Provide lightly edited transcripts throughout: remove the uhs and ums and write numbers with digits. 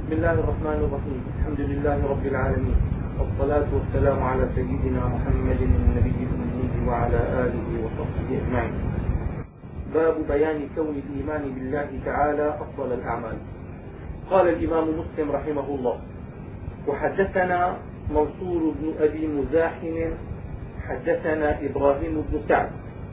بسم الله الرحمن الرحيم. الحمد لله رب العالمين، والصلاة والسلام على سيدنا محمد النبي الأمي وعلى آله وصحبه أجمعين. باب بيان كون الإيمان بالله تعالى أفضل الأعمال. قال الإمام مسلم رحمه الله: وحدثنا منصور بن أبي مزاحم حدثنا إبراهيم بن سعد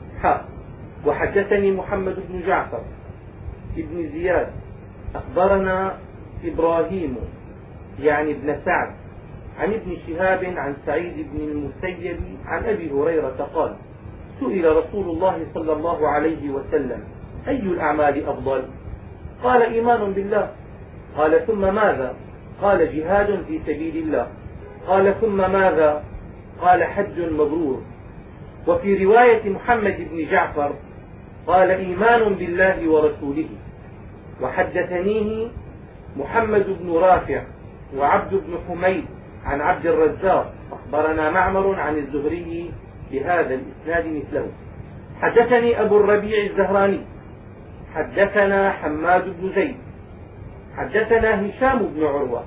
وحدثني محمد بن جعفر بن زياد أخبرنا إبراهيم يعني ابن سعد عن ابن شهاب عن سعيد بن المسيب عن أبي هريرة قال: سئل رسول الله صلى الله عليه وسلم: أي الأعمال أفضل؟ قال: إيمان بالله. قال: ثم ماذا؟ قال: جهاد في سبيل الله. قال: ثم ماذا؟ قال: حج مبرور. وفي رواية محمد بن جعفر قال: إيمان بالله ورسوله. وحدثنيه محمد بن رافع وعبد بن حميد عن عبد الرزاق أخبرنا معمر عن الزهري بهذا الإسناد مثله. حدثني أبو الربيع الزهراني حدثنا حماد بن زيد حدثنا هشام بن عروة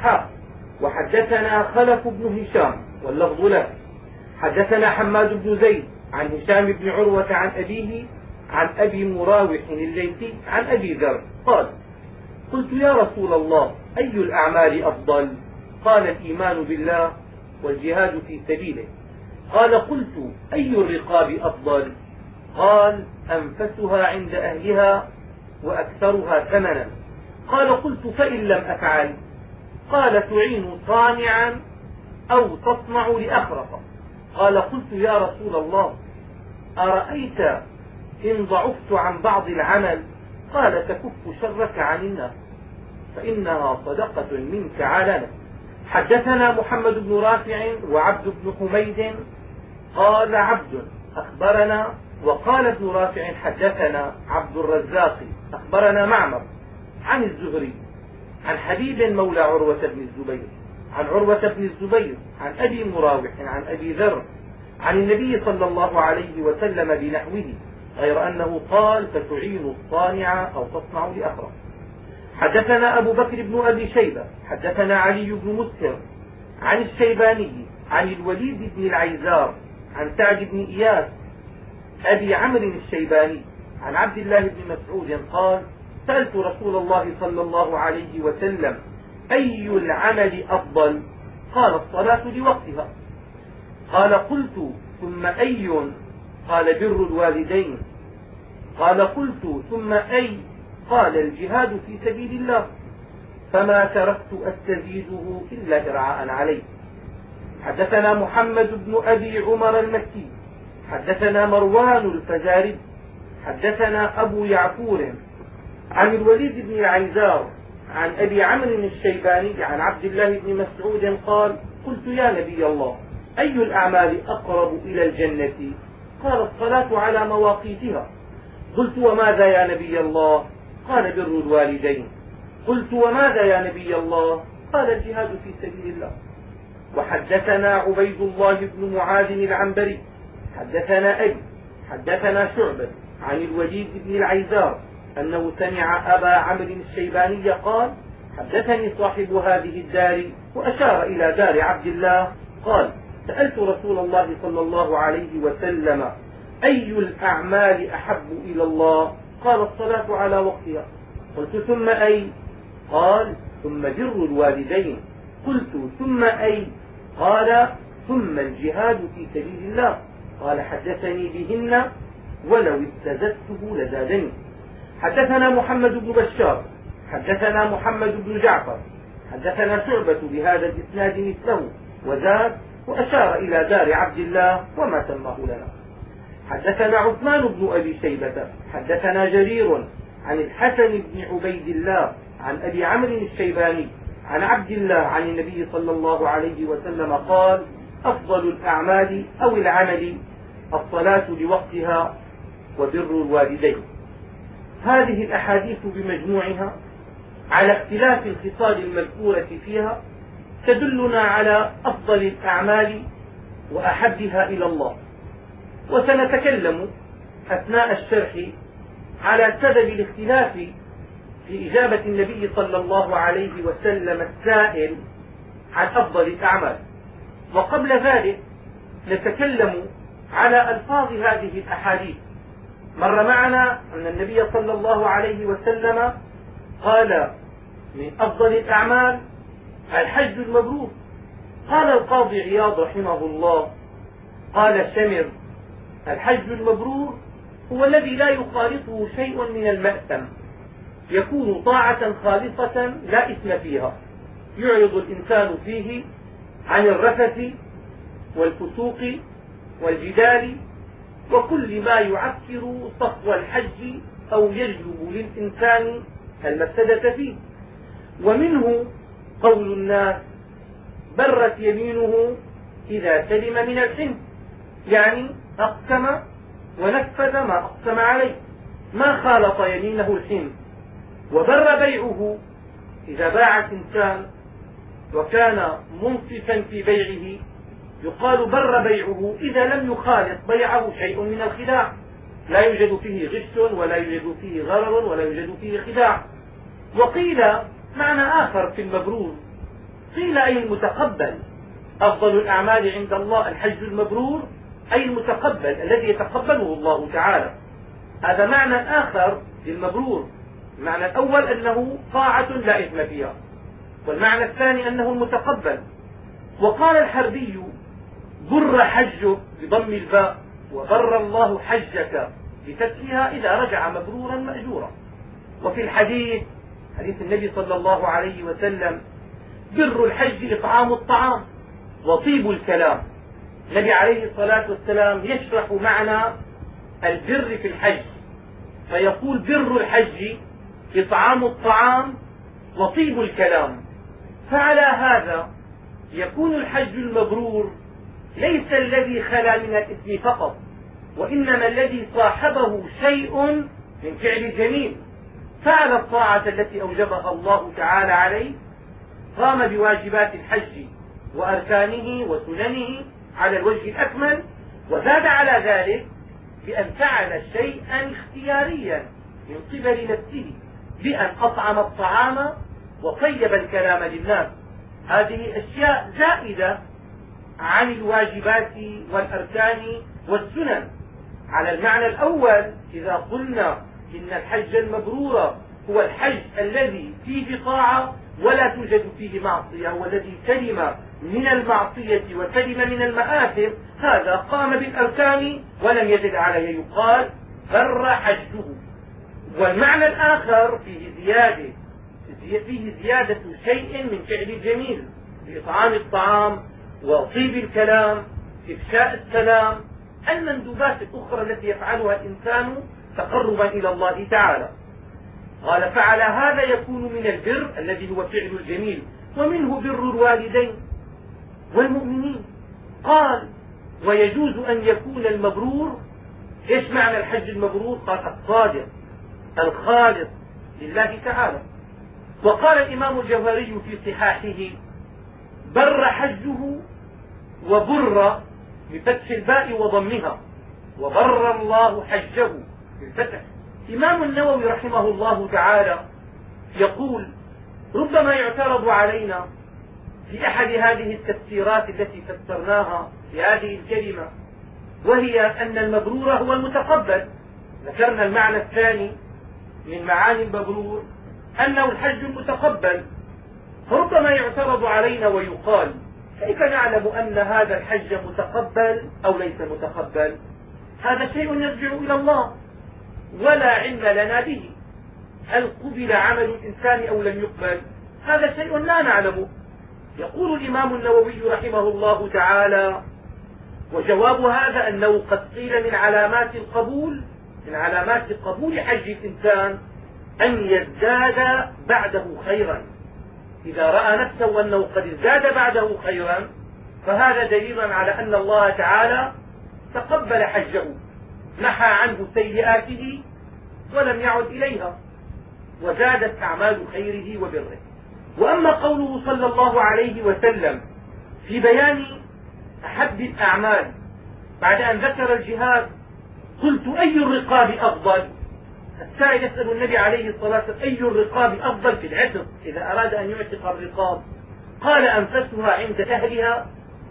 وحدثنا خلف بن هشام واللفظ له. حدثنا حماد بن زيد عن هشام بن عروة عن أبيه عن أبي مراوح الليثي عن أبي ذر قال: قلت: يا رسول الله، أي الأعمال أفضل؟ قال: الإيمان بالله والجهاد في سبيله. قال: قلت: أي الرقاب أفضل؟ قال: أنفسها عند أهلها وأكثرها ثمنا. قال: قلت: فإن لم أفعل؟ قال: تعين صانعا أو تصنع لأخرق. قال: قلت: يا رسول الله، أرأيت إن ضعفت عن بعض العمل؟ قال: تكف شرك عن الناس فإنها صدقة منك علنا. حدثنا محمد بن رافع وعبد بن حميد قال عبد أخبرنا، وقال ابن رافع حدثنا عبد الرزاق أخبرنا معمر عن الزهري عن حبيب مولى عروة بن الزبير عن عروة بن الزبير عن أبي مراوح عن أبي ذر عن النبي صلى الله عليه وسلم بنحوه، غير أنه قال: فتعين الصانع أو تصنع لأخرق. حدثنا أبو بكر بن أبي شيبة حدثنا علي بن مسهر عن الشيباني عن الوليد بن العيزار عن سعد بن إياس أبي عمرو الشيباني عن عبد الله بن مسعود قال: سألت رسول الله صلى الله عليه وسلم: أي العمل أفضل؟ قال: الصلاة لوقتها. قال: قلت: ثم أي؟ قال: بر الوالدين. قال: قلت: ثم أي؟ قال: الجهاد في سبيل الله. فما تركت أستزيده إلا إرعاء عليه. حدثنا محمد بن أبي عمر المكي حدثنا مروان الفزاري حدثنا أبو يعفور عن الوليد بن العيزار عن أبي عمرو الشيباني عن عبد الله بن مسعود قال: قلت: يا نبي الله، أي الأعمال أقرب إلى الجنة؟ قال: الصلاة على مواقيتها. قلت: وماذا يا نبي الله؟ قال: بر الوالدين. قلت: وماذا يا نبي الله؟ قال: الجهاد في سبيل الله. وحدثنا عبيد الله بن معاذ العنبري حدثنا أبي حدثنا شعبة عن الوليد بن العيزار أنه سمع أبا عمرو الشيباني قال: حدثني صاحب هذه الدار، وأشار إلى دار عبد الله، قال: سألت رسول الله صلى الله عليه وسلم: أي الأعمال أحب إلى الله؟ قال: الصلاة على وقتها. قلت: ثم أي؟ قال: ثم بر الوالدين. قلت: ثم أي؟ قال: ثم الجهاد في سبيل الله. قال: حدثني بهن ولو استزدته لزادني. حدثنا محمد بن بشار حدثنا محمد بن جعفر حدثنا شعبة بهذا الإسناد مثله وزاد: وأشار إلى دار عبد الله وما سماه لنا. حدثنا عثمان بن أبي شيبة حدثنا جرير عن الحسن بن عبيد الله عن أبي عمرو الشيباني عن عبد الله عن النبي صلى الله عليه وسلم قال: أفضل الأعمال أو العمل الصلاة لوقتها وبر الوالدين. هذه الأحاديث بمجموعها على اختلاف الخصال المذكورة فيها تدلنا على أفضل الأعمال وأحبها إلى الله. وسنتكلم أثناء الشرح على سبب الاختلاف في إجابة النبي صلى الله عليه وسلم السائل عن أفضل الأعمال. وقبل ذلك نتكلم على ألفاظ هذه الأحاديث. مر معنا أن النبي صلى الله عليه وسلم قال من أفضل الأعمال الحج المبرور. قال القاضي عياض رحمه الله قال شمر الحج المبرور هو الذي لا يخالطه شيء من المأثم، يكون طاعة خالصة لا إثم فيها، يعرض الإنسان فيه عن الرفث والفسوق والجدال وكل ما يعكر صفو الحج أو يجلب للإنسان المفسدة فيه. ومنه قول الناس برت يمينه إذا سلم من الحنث، يعني أقسم ونفذ ما أقسم عليه، ما خالط يمينه الحنث. وبر بيعه إذا باع الإنسان وكان منصفا في بيعه يقال بر بيعه إذا لم يخالط بيعه شيء من الخداع، لا يوجد فيه غش ولا يوجد فيه غرر ولا يوجد فيه خداع. وقيل معنى آخر في المبرور، قيل أي المتقبل. أفضل الأعمال عند الله الحج المبرور أي المتقبل الذي يتقبله الله تعالى. هذا معنى آخر للمبرور. المعنى الأول أنه طاعة لا إثم فيها، والمعنى الثاني أنه المتقبل. وقال الحربي بر حجك بضم الباء وبر الله حجك بفتحها إذا رجع مبرورا مأجورا. وفي الحديث حديث النبي صلى الله عليه وسلم بر الحج إطعام الطعام وطيب الكلام. النبي عليه الصلاة والسلام يشرح معنى البر في الحج فيقول بر الحج إطعام الطعام وطيب الكلام. فعلى هذا يكون الحج المبرور ليس الذي خلا من الإثم فقط، وإنما الذي صاحبه شيء من فعل جميل، فعل الطاعة التي أوجبها الله تعالى عليه، قام بواجبات الحج وأركانه وسننه على الوجه الأكمل، وزاد على ذلك بأن فعل شيئا اختياريا من قبل نفسه بأن أطعم الطعام وطيب الكلام للناس. هذه أشياء زائدة عن الواجبات والأركان والسنن. على المعنى الأول إذا قلنا إن الحج المبرور هو الحج الذي فيه طاعة ولا توجد فيه معصية، والذي سلم من المعصية وسلم من المآثم، هذا قام بالأركان ولم يزد عليه، يقال بر حجه. والمعنى الآخر فيه زيادة شيء من فعل الجميل بإطعام الطعام وطيب الكلام إفشاء السلام، المندوبات الأخرى التي يفعلها الإنسان تقربا إلى الله تعالى. قال فعلى هذا يكون من البر الذي هو فعل الجميل، ومنه بر الوالدين والمؤمنين. قال ويجوز أن يكون المبرور، ايش معنى الحج المبرور؟ قال الصادق الخالص لله تعالى. وقال الإمام الجوهري في صحاحه بر حجه وبر بفتح الباء وضمها، وبر الله حجه بالفتح. الإمام النووي رحمه الله تعالى يقول ربما يعترض علينا في أحد هذه التفسيرات التي فسرناها بهذه الكلمة، وهي أن المبرور هو المتقبل. ذكرنا المعنى الثاني من معاني المبرور أنه الحج المتقبل، فربما يعترض علينا ويقال كيف نعلم أن هذا الحج متقبل أو ليس متقبل؟ هذا شيء يرجع إلى الله ولا علم لنا به. هل قبل عمل الإنسان أو لم يقبل؟ هذا شيء لا نعلمه. يقول الإمام النووي رحمه الله تعالى وجواب هذا أنه قد قيل من علامات قبول حج الإنسان أن يزداد بعده خيرا. إذا رأى نفسه أنه قد ازداد بعده خيرا فهذا دليل على أن الله تعالى تقبل حجه، نحى عنه سيئاته ولم يعد إليها، وزادت أعمال خيره وبره. وأما قوله صلى الله عليه وسلم في بيان أحب الأعمال بعد أن ذكر الجهاد قلت أي الرقاب أفضل؟ السائل يسأل النبي عليه الصلاة والسلام أي الرقاب أفضل في العتق إذا أراد أن يعتق الرقاب؟ قال أنفسها عند أهلها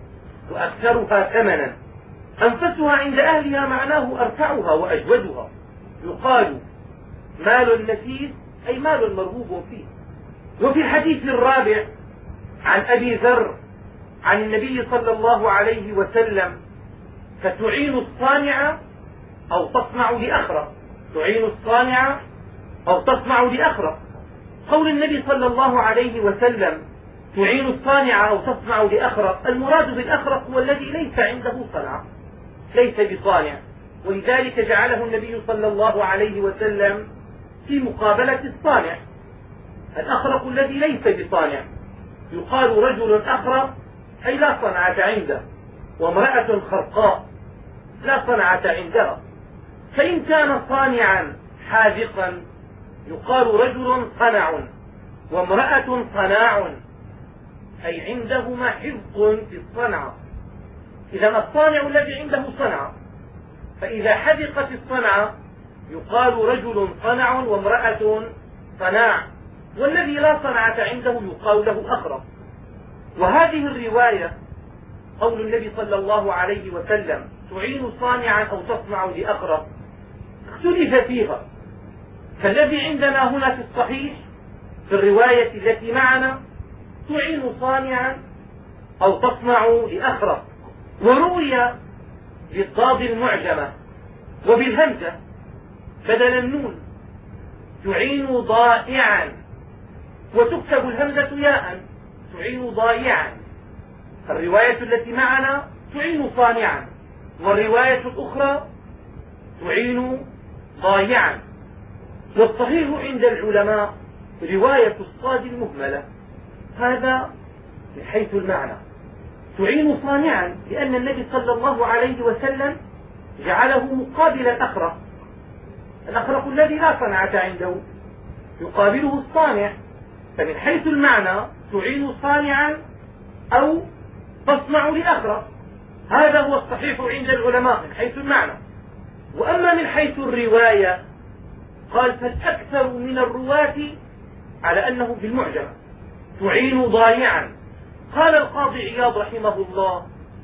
وأكثرها ثمنا. أنفسها عند أهلها معناه أرفعها وأجودها. يقال مال النفيس أي مال مرغوب فيه. وفي الحديث الرابع عن أبي ذر عن النبي صلى الله عليه وسلم: فتعين الصانع أو تصنع لأخرى. تعين الصانع أو تصنع لأخرى. قول النبي صلى الله عليه وسلم تعين الصانع أو تصنع لأخرى، المراد بالأخرق هو الذي ليس عنده صنعة، ليس بصانع، ولذلك جعله النبي صلى الله عليه وسلم في مقابلة الصانع. الأخرق الذي ليس بصانع يقال رجل أخرق أي لا صنعة عنده، وامرأة خرقاء لا صنعة عندها. فإن كان صانعا حاذقا يقال رجل صنع وامرأة صناع، أي عندهما حذق في الصنعة. إذا الصانع الذي عنده صنعة، فإذا حذقت الصنعة يقال رجل صنع وامرأة صناع، والذي لا صنعة عنده يقال له أخرق. وهذه الرواية قول النبي صلى الله عليه وسلم تعين صانعا أو تصنع لأخرق اختلف فيها. فالذي عندنا هنا في الصحيح في الرواية التي معنا تعين صانعا أو تصنع لأخرق، وروي بالضاد المعجمة وبالهمزة بدل النون تعين ضائعا، وتكتب الهمزة ياء تعين ضائعا. الرواية التي معنا تعين صانعا، والرواية الأخرى تعين ضائعا. والصحيح عند العلماء رواية الصاد المهملة، هذا من حيث المعنى تعين صانعا، لأن النبي صلى الله عليه وسلم جعله مقابل الأخرق. الأخرق الذي لا صنعة عنده يقابله الصانع، فمن حيث المعنى تعين صانعا أو تصنع لأخرق، هذا هو الصحيح عند العلماء من حيث المعنى. وأما من حيث الرواية قال فالأكثر من الرواة على أنه في المعجم تعين ضائعا. قال القاضي عياض رحمه الله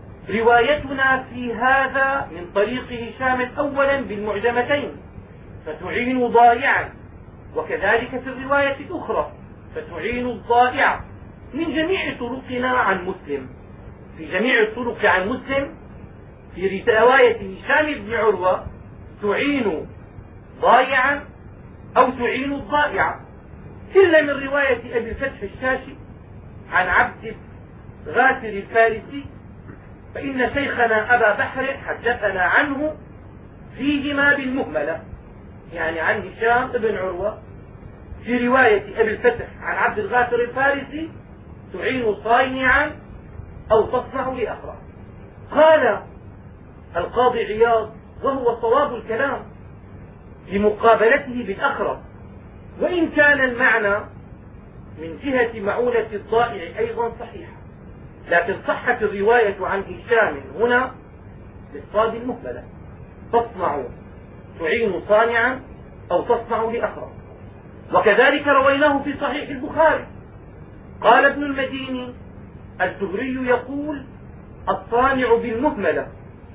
روايتنا في هذا من طريق هشام أولا بالمعجمتين فتعين ضائعا، وكذلك في الرواية الأخرى فتعين الضائع، من جميع طرقنا عن مسلم. في جميع الطرق عن مسلم في رواية هشام بن عروة تعين ضائعا أو تعين الضائع، إلا من رواية أبي الفتح الشاشي عن عبد غافر الفارسي، فإن شيخنا أبا بحر حدثنا عنه فيهما بالمهملة، يعني عن هشام بن عروة في رواية أبي الفتح عن عبد الغافر الفارسي تعين صانعا أو تصنع لأخرى. قال القاضي عياض وهو صواب الكلام لمقابلته بالأخرى، وإن كان المعنى من جهة معونة الضائع أيضا صحيحة، لكن صحت الرواية عن هشام هنا بالصاد المهملة تصنع تعين صانعا أو تصنع لأخرى. وكذلك رويناه في صحيح البخاري. قال ابن المديني الزهري يقول الصانع بالمهملة،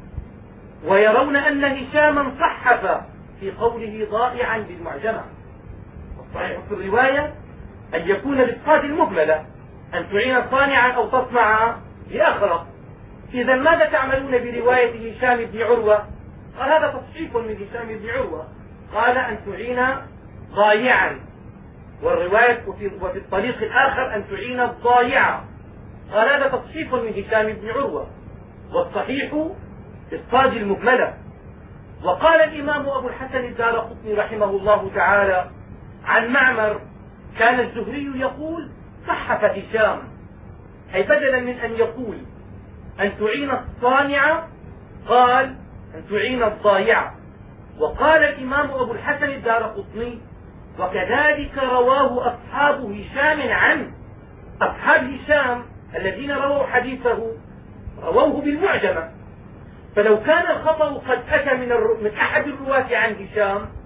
ويرون أن هشاما صحف في قوله ضائعا بالمعجمة. الصحيح في الرواية أن يكون بالصاد المهملة أن تعين صانعا أو تصنع لأخرى. إذا ماذا تعملون برواية هشام بن عروة؟ قال هذا تصحيح من هشام بن عروة، قال أن تعين ضائعا، والرواية وفي الطريق الآخر أن تعين الضائعة، قال هذا تصحيح من هشام بن عروة، والصحيح بالصاد المهملة. وقال الإمام أبو الحسن الدارقطني رحمه الله تعالى عن معمر كان الزهري يقول صحف هشام، أي بدلا من أن يقول أن تعين الصانع قال أن تعين الضائعة. وقال الإمام أبو الحسن الدارقطني وكذلك رواه أصحاب هشام عنه. أصحاب هشام الذين رووا حديثه رووه بالمعجمة، فلو كان الخطأ قد أتى من أحد الرواة عن هشام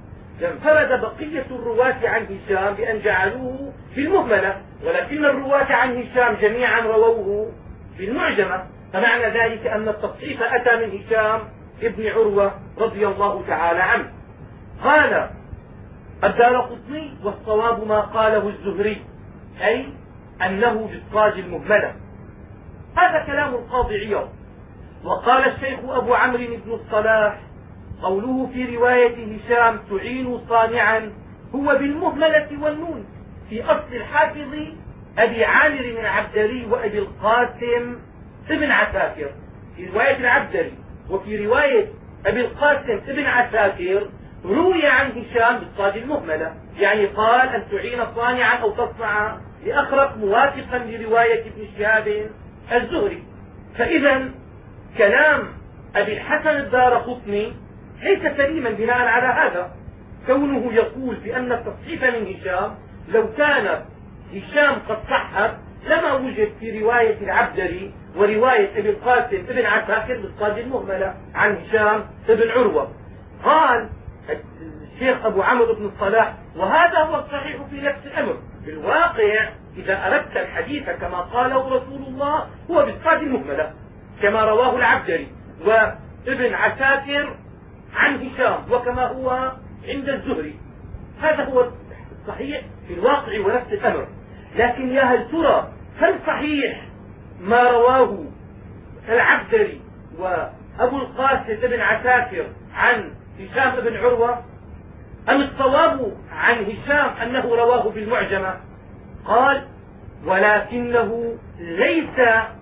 لانفرد بقية الرواة عن هشام بأن جعلوه في المهملة، ولكن الرواة عن هشام جميعا رووه في المعجمة، فمعنى ذلك أن التصحيف أتى من هشام ابن عروة رضي الله تعالى عنه. قال الدارقطني: والصواب ما قاله الزهري، أي أنه بالصاد المهملة. هذا كلام القاضي عياض. وقال الشيخ أبو عمرو بن الصلاح: قوله في رواية هشام تعين صانعا هو بالمهملة والنون في أصل الحافظ أبي عامر العبدري وأبي القاسم ابن عساكر في رواية العبدري، وفي رواية أبي القاسم ابن عساكر روي عن هشام بالصاد المهملة، يعني قال أن تعين صانعا أو تصنع لأخرق، موافقا لرواية ابن شهاب الزهري. فإذا كلام أبي الحسن الدارقطني ليس سليما بناء على هذا، كونه يقول بأن التصحيف من هشام، لو كان هشام قد صحف لما وجد في رواية العبدري ورواية ابي القاسم ابن عساكر بالصاد المهملة عن هشام ابن عروة. قال الشيخ أبو عمرو بن الصلاح: وهذا هو الصحيح في نفس الأمر. بالواقع إذا أردت الحديث كما قاله رسول الله هو بالصاد المهملة كما رواه العبدري وابن عساكر عن هشام، وكما هو عند الزهري. هذا هو الصحيح في الواقع ونفس الأمر. لكن يا هل ترى هل صحيح ما رواه العبدري وأبو القاسم ابن عساكر عن هشام بن عروة، أم الصواب عن هشام أنه رواه بالمعجمة؟ قال: ولكنه ليس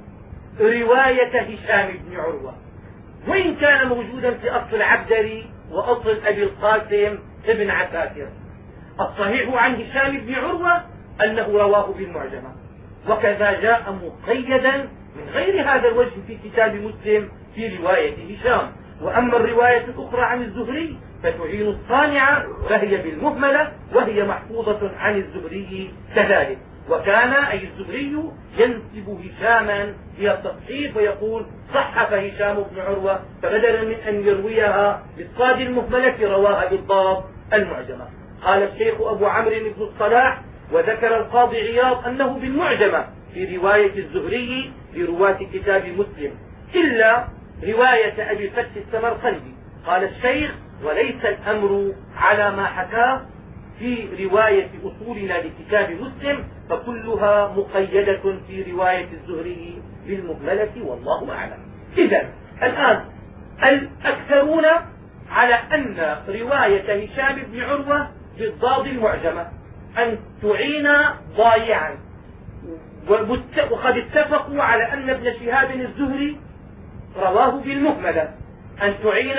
رواية هشام بن عروة، وإن كان موجودا في أصل العبدري وأصل أبي القاسم ابن عساكر. الصحيح عن هشام بن عروة أنه رواه بالمعجمة، وكذا جاء مقيدا من غير هذا الوجه في كتاب مسلم في رواية هشام. وأما الرواية الأخرى عن الزهري فتعين الصانعة فهي بالمهملة، وهي محفوظة عن الزهري كذلك. وكان أي الزهري ينسب هشاما إلى التصحيف ويقول: صحف هشام بن عروة، فبدلا من أن يرويها بالصاد المهملة رواها بالضاد المعجمة. قال الشيخ أبو عمرو بن الصلاح: وذكر القاضي عياض أنه بالمعجمة في رواية الزهري لرواة كتاب مسلم، إلا رواية أبي الفتح السمرقندي. قال الشيخ: وليس الأمر على ما حكاه في رواية أصولنا لكتاب مسلم، فكلها مقيدة في رواية الزهري بالمهملة، والله أعلم. إذا الآن الأكثرون على أن رواية هشام بن عروة بالضاد المعجمة أن تعين ضايعا، وقد اتفقوا على أن ابن شهاب الزهري رواه بالمهملة أن تعين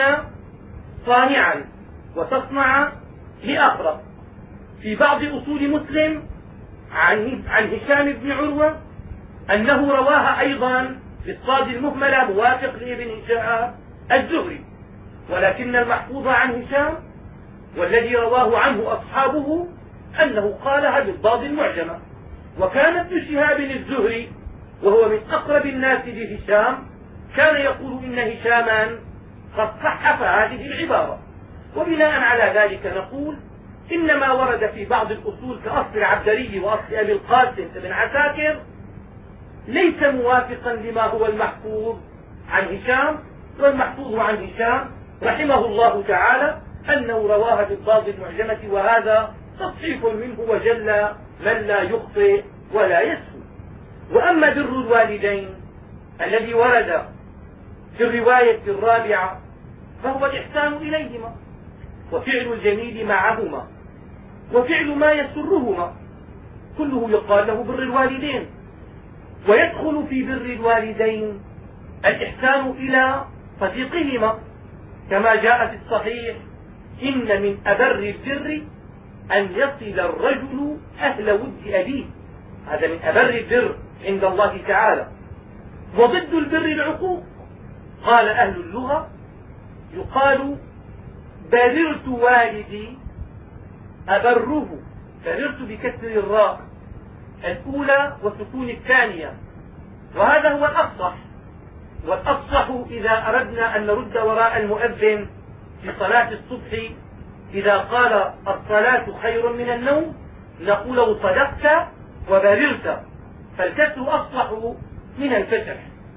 صانعا وتصنع لأخرق. في بعض أصول مسلم عن هشام بن عروة أنه رواها أيضا بالصاد المهملة موافق لابن شهاب الزهري، ولكن المحفوظ عن هشام والذي رواه عنه أصحابه أنه قالها بالضاد المعجمة. وكان ابن شهاب الزهري وهو من أقرب الناس لهشام كان يقول إن هشاما قد صحف هذه العبارة. وبناء على ذلك نقول إن ما ورد في بعض الأصول كأصل العبدري وأصل أبي القاسم بن عساكر ليس موافقا لما هو المحفوظ عن هشام. والمحفوظ عن هشام رحمه الله تعالى أنه رواها بالضاد المعجمة، وهذا تصحيف منه وجل من لا يخطئ ولا يسهو. وأما بر الوالدين الذي ورد في الرواية الرابعة فهو الإحسان إليهما وفعل الجميل معهما وفعل ما يسرهما، كله يقال له بر الوالدين. ويدخل في بر الوالدين الإحسان إلى صديقهما، كما جاء في الصحيح: إن من أبر البر أن يصل الرجل أهل ود أبيه. هذا من أبر البر عند الله تعالى. وضد البر العقوق. قال أهل اللغة: يقال بررت والدي أبره، بررت بكسر الراء الأولى وسكون الثانية، وهذا هو الأفصح. والأفصح إذا أردنا أن نرد وراء المؤذن في صلاة الصبح إذا قال الصلاة خير من النوم نقول له صدقت وبررت، فالكسر أصلح من الفتح.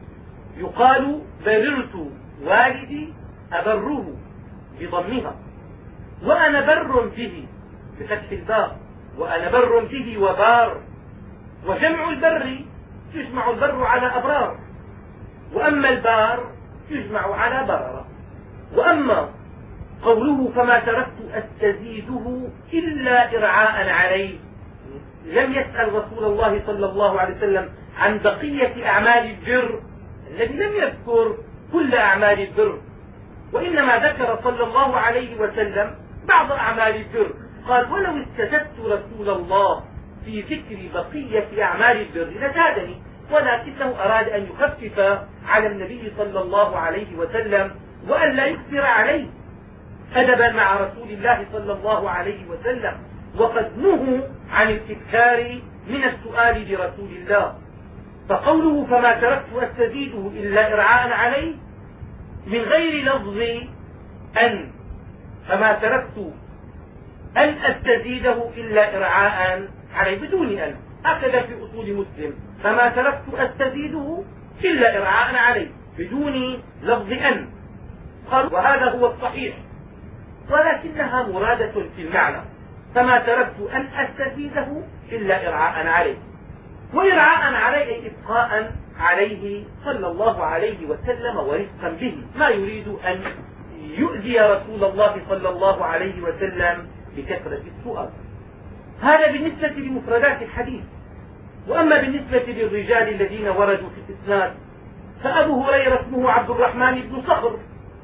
يقال بررت والدي أبره بضمها، وأنا بر به بفتح الباء، وأنا بر به وبار. وجمع البر يجمع البر على أبرار، وأما البار يجمع على بررة. وأما قوله فما تركت أستزيده إلا إرعاء عليه، لم يسأل رسول الله صلى الله عليه وسلم عن بقية أعمال البر الذي لم يذكر كل أعمال البر، وإنما ذكر صلى الله عليه وسلم بعض أعمال البر. قال ولو استزدت رسول الله في ذكر بقية أعمال البر لزادني، ولكنه أراد أن يخفف على النبي صلى الله عليه وسلم وأن لا يكثر عليه أدبا مع رسول الله صلى الله عليه وسلم، وقد نهوا عن الإكثار من السؤال لرسول الله. فقوله فما تركت أستزيده إلا إرعاء عليه من غير لفظ أن، فما تركت أن أستزيده إلا إرعاء عليه بدون أن، هكذا في أصول مسلم فما تركت أستزيده إلا إرعاء عليه بدون لفظ أن. قال وهذا هو الصحيح، ولكنها مرادة في المعنى، فما تركت أن أستزيده إلا إرعاء عليه، وإرعاء عليه أي إبقاء عليه صلى الله عليه وسلم ورفقا به، ما يريد أن يؤذي رسول الله صلى الله عليه وسلم بكثرة السؤال. هذا بالنسبة لمفردات الحديث. وأما بالنسبة للرجال الذين وردوا في الإسناد فأبو هريرة اسمه عبد الرحمن بن صخر،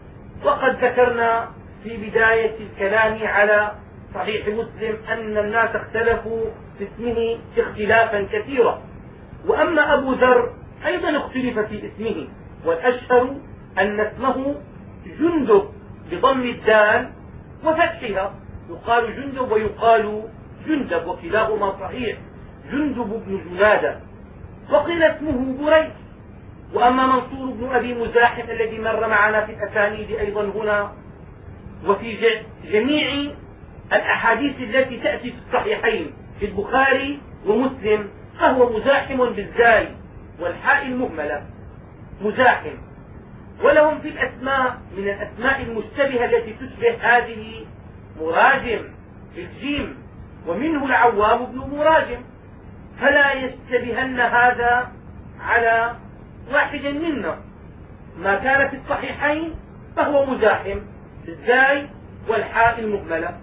وقد ذكرنا في بداية الكلام على صحيح مسلم أن الناس اختلفوا في اسمه اختلافا كثيرا. وأما أبو ذر أيضا اختلف في اسمه، والأشهر أن اسمه جندب بضم الدال وفتحها، يقال جندب ويقال جندب وكلاهما صحيح، جندب بن جنادة. وقيل اسمه بريد. وأما منصور بن أبي مزاحم الذي مر معنا في الأسانيد أيضا هنا وفي جميع الأحاديث التي تأتي في الصحيحين في البخاري ومسلم فهو مزاحم بالزاي والحاء المهملة مزاحم. ولهم في الأسماء من الأسماء المشتبهة التي تشبه هذه مراجم بالجيم، ومنه العوام بن مراجم، فلا يشتبهن هذا على واحد منا. ما كان في الصحيحين فهو مزاحم بالزاي والحاء المهملة.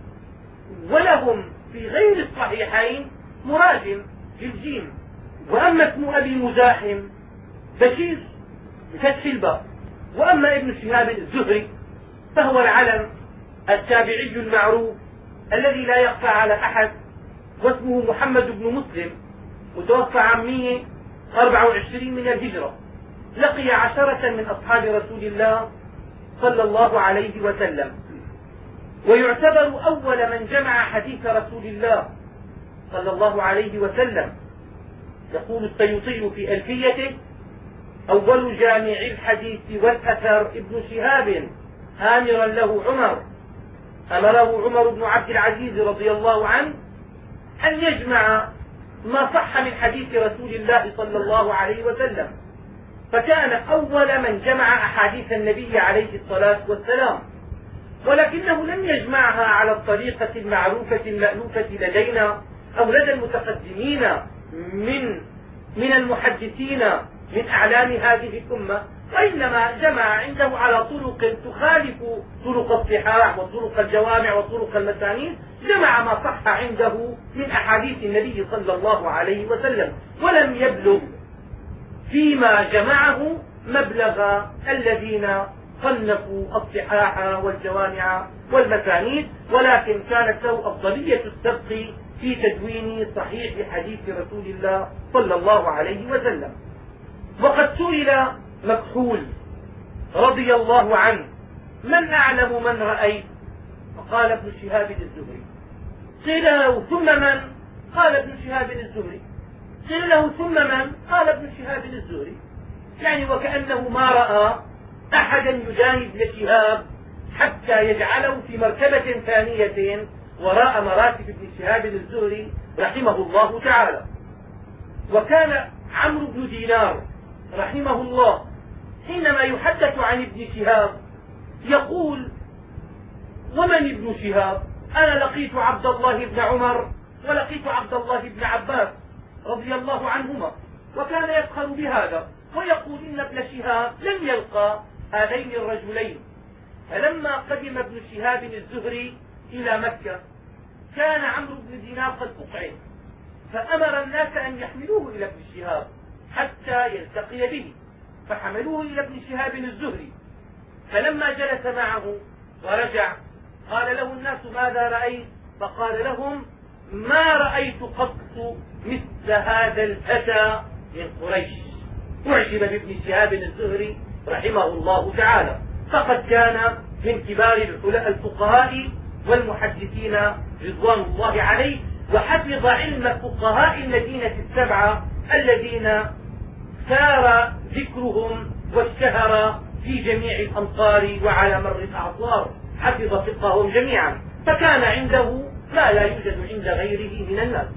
ولهم في غير الصحيحين مراجم بالجيم. وأما اسم أبي مزاحم بشير بفتح الباء. وأما ابن شهاب الزهري فهو العلم التابعي المعروف الذي لا يخفى على أحد، واسمه محمد بن مسلم، متوفى عام 124 من الهجرة، لقي 10 من أصحاب رسول الله صلى الله عليه وسلم، ويعتبر أول من جمع حديث رسول الله صلى الله عليه وسلم. يقول السيوطي في ألفيته أول جامع الحديث والأثر ابن شهاب آمرا له عمر، أمره عمر بن عبد العزيز رضي الله عنه أن يجمع ما صح من حديث رسول الله صلى الله عليه وسلم، فكان أول من جمع أحاديث النبي عليه الصلاة والسلام، ولكنه لم يجمعها على الطريقة المعروفة المألوفة لدينا أو لدى المتقدمين من المحدثين من أعلام هذه الأمة، وإنما جمع عنده على طرق تخالف طرق الصحاح وطرق الجوامع وطرق المسانيد، جمع ما صح عنده من أحاديث النبي صلى الله عليه وسلم، ولم يبلغ فيما جمعه مبلغ الذين صنفوا الصحاح والجوامع والمسانيد، ولكن كانت له أفضلية السبق في تدوين صحيح حديث رسول الله صلى الله عليه وسلم. وقد سئل مكحول رضي الله عنه من أعلم من رأيت؟ فقال ابن شهاب الزهري. قيل له ثم من؟ قال ابن شهاب الزهري. قيل له ثم من؟ قال ابن شهاب الزهري. يعني وكأنه ما رأى أحدا يجانب ابن شهاب حتى يجعله في مرتبة ثانية وراء مراتب ابن شهاب الزهري رحمه الله تعالى. وكان عمرو بن دينار رحمه الله حينما يحدث عن ابن شهاب يقول: ومن ابن شهاب؟ أنا لقيت عبد الله بن عمر ولقيت عبد الله بن عباس رضي الله عنهما. وكان يفخر بهذا ويقول إن ابن شهاب لم يلقى هذين الرجلين. فلما قدم ابن شهاب الزهري إلى مكة كان عمرو بن دينار قد أقعد، فأمر الناس أن يحملوه إلى ابن شهاب حتى يلتقي به، فحملوه إلى ابن شهاب الزهري. فلما جلس معه ورجع قال له الناس: ماذا رأيت؟ فقال لهم: ما رأيت قط مثل هذا الفتى من قريش. أعجب بابن شهاب الزهري رحمه الله تعالى، فقد كان من كبار الفقهاء والمحدثين رضوان الله عليه، وحفظ علم فقهاء المدينة السبعة الذين سار ذكرهم واشتهر في جميع الأمصار وعلى مر الأعصار، حفظ فقههم جميعا، فكان عنده ما لا يوجد عند غيره من الناس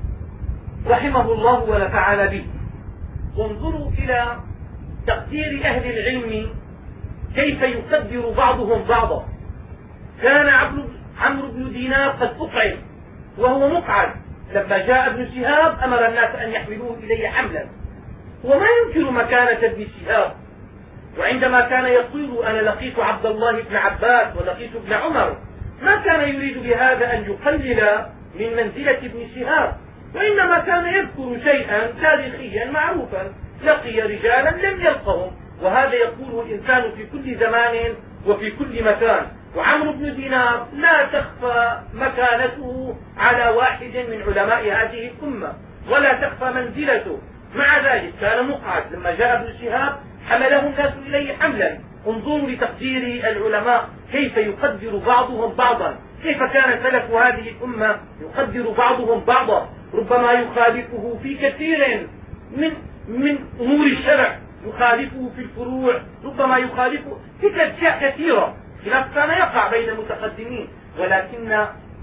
رحمه الله ونفعنا به. وانظروا إلى تقدير أهل العلم كيف يقدر بعضهم بعضا. كان عمرو بن دينار قد أقعد وهو مقعد، لما جاء ابن شهاب أمر الناس أن يحملوه إليه حملا، وما ينكر مكانة ابن شهاب. وعندما كان يقول: أنا لقيت عبد الله بن عباس ولقيت ابن عمر، ما كان يريد بهذا أن يقلل من منزلة ابن شهاب، وإنما كان يذكر شيئا تاريخيا معروفا: لقي رجالا لم يلقهم. وهذا يقوله الإنسان في كل زمان وفي كل مكان. وعمرو بن دينار لا تخفى مكانته على واحد من علماء هذه الأمة، ولا تخفى منزلته. مع ذلك كان مقعد، لما جاء ابن شهاب حمله الناس إليه حملا. انظروا لتقدير العلماء كيف يقدر بعضهم بعضا، كيف كان سلف هذه الأمة يقدر بعضهم بعضا، ربما يخالفه في كثير من أمور الشرع، يخالفه في الفروع، ربما يخالفه في أشياء كثيرة. خلاف كان يقع بين المتقدمين، ولكن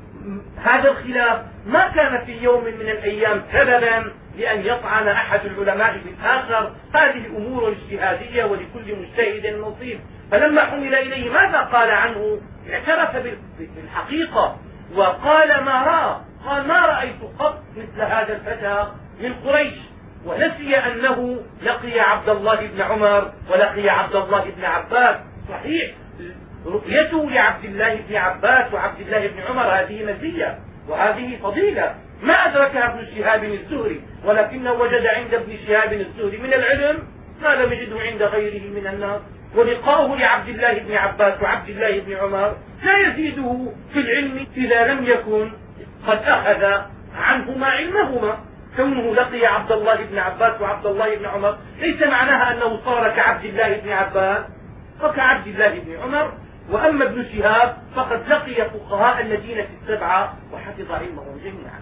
هذا الخلاف ما كان في يوم من الأيام سببا لأن يطعن أحد العلماء بالآخر. هذه أمور اجتهادية ولكل مجتهد نصيب. فلما حمل إليه ماذا قال عنه؟ اعترف بالحقيقة وقال ما رأى، قال: ما رأيت قط مثل هذا الفتى من قريش. ونسي أنه لقي عبد الله بن عمر ولقي عبد الله بن عباس. صحيح رؤيته لعبد الله بن عباس وعبد الله بن عمر هذه مزية وهذه فضيلة ما أدركها ابن شهاب الزهري، ولكنه وجد عند ابن شهاب الزهري من العلم ما لم يجده عند غيره من الناس. ولقاؤه لعبد الله بن عباس وعبد الله بن عمر لا يزيده في العلم إذا لم يكن قد أخذ عنهما علمهما. كونه لقي عبد الله بن عباس وعبد الله بن عمر ليس معناها أنه صار كعبد الله بن عباس وكعبد الله بن عمر. وأما ابن شهاب فقد لقي فقهاء المدينة السبعة وحفظ علمهم جميعا.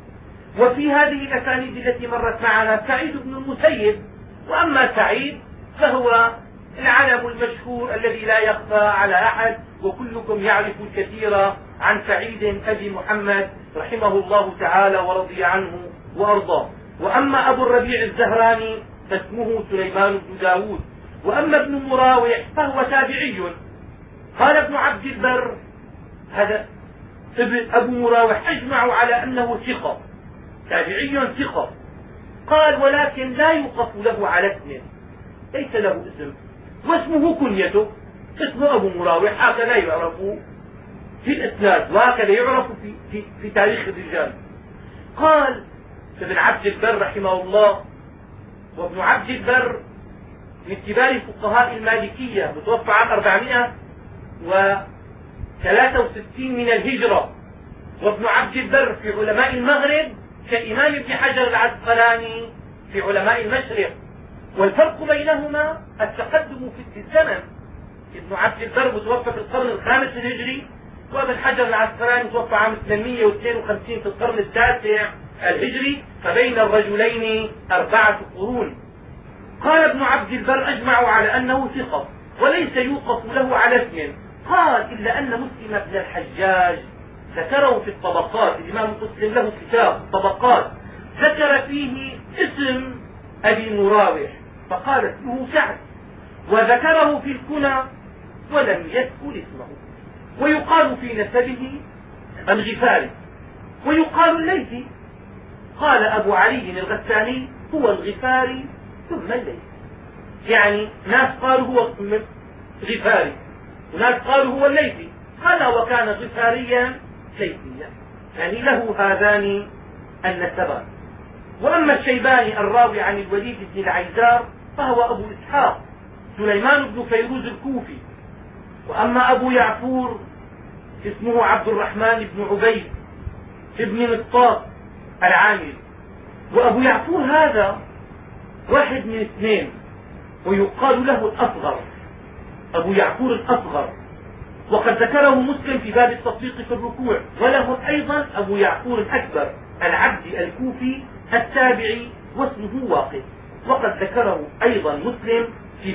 وفي هذه الأسانيد التي مرت معنا سعيد بن المسيب. وأما سعيد فهو العلم المشهور الذي لا يخفى على أحد، وكلكم يعرف الكثير عن سعيد أبي محمد رحمه الله تعالى ورضي عنه وأرضاه. وأما أبو الربيع الزهراني فاسمه سليمان بن داود. وأما ابن مراوح فهو تابعي. قال ابن عبد البر هذا أبو مراوح أجمعوا على أنه ثقة، تابعي ثقة. قال: ولكن لا يوقف له على اسمه، ليس له اسم، واسمه كنيته، اسمه أبو مراوح، هكذا يعرف في الإسناد وهكذا يعرف في تاريخ الرجال. قال ابن عبد البر رحمه الله، وابن عبد البر من كبار فقهاء المالكية، متوفى عام 463 من الهجرة. وابن عبد البر في علماء المغرب كالإمام ابن حجر العسقلاني في علماء المشرق، والفرق بينهما التقدم في الزمن. ابن عبد البر متوفى في القرن الخامس الهجري، وابن حجر العسقلاني متوفى عام 852 في القرن التاسع الهجري، فبين الرجلين 4 قرون. قال ابن عبد البر: أجمعوا على أنه ثقة وليس يوقف له على اسم، قال إلا أن مسلم بن الحجاج ذكره في الطبقات. الإمام مسلم له كتاب طبقات ذكر فيه اسم أبي مراوح فقال اسمه سعد، وذكره في الكنى ولم يذكر اسمه، ويقال في نسبه الغفاري ويقال الليثي. قال أبو علي الغساني هو الغفاري ثم الليثي، يعني ناس قالوا هو غفاري وناس قالوا هو الليثي، قال وكان غفاريا ليثيا، يعني له هذان النسبان. وأما الشيباني الراوي عن الوليد بن العيزار فهو أبو إسحاق سليمان بن فيروز الكوفي. وأما أبو يعفور اسمه عبد الرحمن بن عبيد ابن مطاط العامري. وأبو يعفور هذا واحد من اثنين، ويقال له الأصغر، أبو يعفور الأصغر، وقد ذكره مسلم في باب التصديق في الركوع. وله أيضا أبو يعفور الأكبر العبدي الكوفي التابعي واسمه واقد، وقد ذكره أيضا مسلم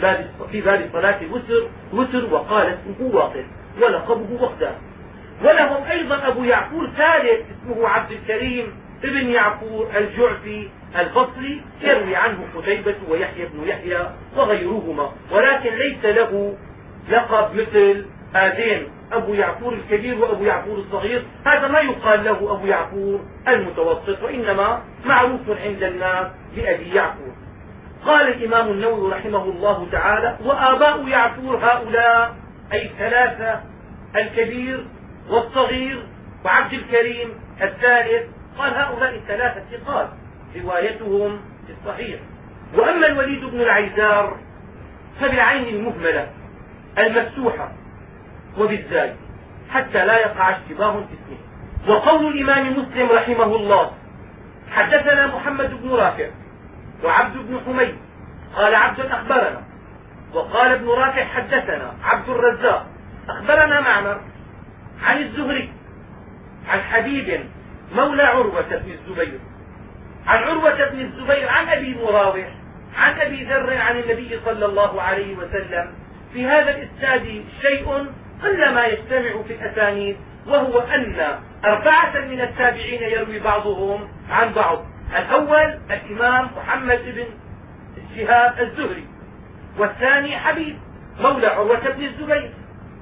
في باب صلاة الوتر وقال اسمه واقد ولقبه وقدان. ولهم أيضا أبو يعفور ثالث اسمه عبد الكريم ابن يعفور الجعفي البصري، يروي عنه قتيبة ويحيى بن يحيى وغيرهما، ولكن ليس له لقب مثل هذين أبو يعفور الكبير وأبو يعفور الصغير. هذا ما يقال له أبو يعفور المتوسط، وإنما معروف عند الناس بأبي يعفور. قال الإمام النووي رحمه الله تعالى: وآباء يعفور هؤلاء أي ثلاثة، الكبير والصغير وعبد الكريم الثالث، قال هؤلاء الثلاثة ثقات روايتهم في الصحيح. وأما الوليد بن العيزار فبالعين المهملة المفتوحة وبالزاي حتى لا يقع اشتباه في اسمه. وقول الإمام مسلم رحمه الله: حدثنا محمد بن رافع وعبد بن حميد قال عبد أخبرنا، وقال ابن رافع حدثنا عبد الرزاق أخبرنا معمر عن الزهري عن حبيب مولى عروة بن الزبير عن عروة بن الزبير عن أبي مراوح عن أبي ذر عن النبي صلى الله عليه وسلم. في هذا الإسناد شيء قل ما يجتمع في الأسانيد، وهو أن 4 من التابعين يروي بعضهم عن بعض. الأول الإمام محمد بن شهاب الزهري، والثاني حبيب مولى عروة بن الزبير،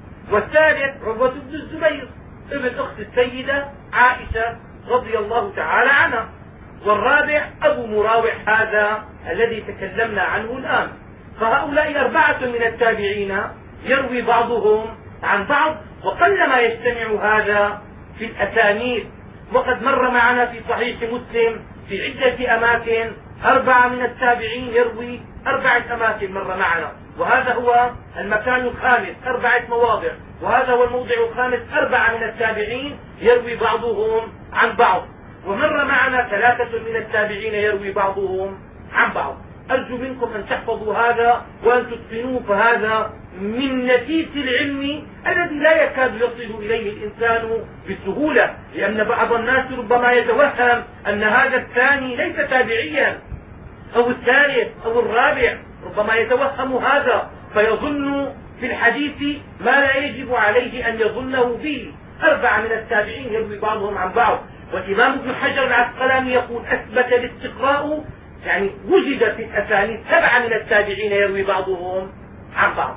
والثالث عروة بن الزبير ابن أخت السيدة عائشة رضي الله تعالى عنها، والرابع أبو مراوح هذا الذي تكلمنا عنه الآن. فهؤلاء 4 من التابعين يروي بعضهم عن بعض، وقلما يجتمع هذا في الأسانيد. وقد مر معنا في صحيح مسلم في عدة أماكن 4 من التابعين يروي 4 أماكن مر معنا، وهذا هو المكان الخامس 4 مواضع، وهذا هو الموضع الخامس 4 من التابعين يروي بعضهم عن بعض. ومر معنا 3 من التابعين يروي بعضهم عن بعض. أرجو منكم أن تحفظوا هذا وأن تتقنوه، فهذا من نفيس العلم الذي لا يكاد يصل إليه الإنسان بسهولة، لأن بعض الناس ربما يتوهم أن هذا الثاني ليس تابعيا، أو الثالث أو الرابع ربما يتوهم هذا فيظن في الحديث ما لا يجب عليه أن يظنه به. 4 من التابعين يروي بعضهم عن بعض. والإمام ابن حجر العسقلاني يقول: أثبت الاستقراء، يعني وجد في الأسانيد 7 من التابعين يروي بعضهم عن بعض،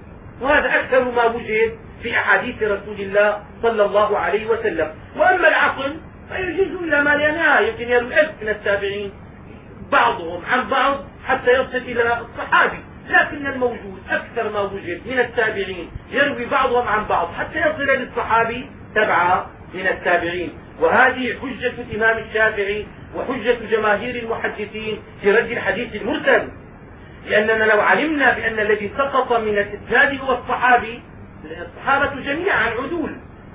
وهذا أكثر ما وجد في أحاديث رسول الله صلى الله عليه وسلم. وأما العقل فيجوز إلى ما لا نهاية، يمكن يروي 1000 من التابعين بعضهم عن بعض حتى يصل إلى الصحابي، لكن الموجود أكثر ما وجد من التابعين يروي بعضهم عن بعض حتى يصل للصحابي 7 من التابعين. وهذه حجة الإمام الشافعي وحجة جماهير المحدثين في رد الحديث المرسل، لأننا لو علمنا بأن الذي سقط من الإسناد هو الصحابي، الصحابة جميعا عدول،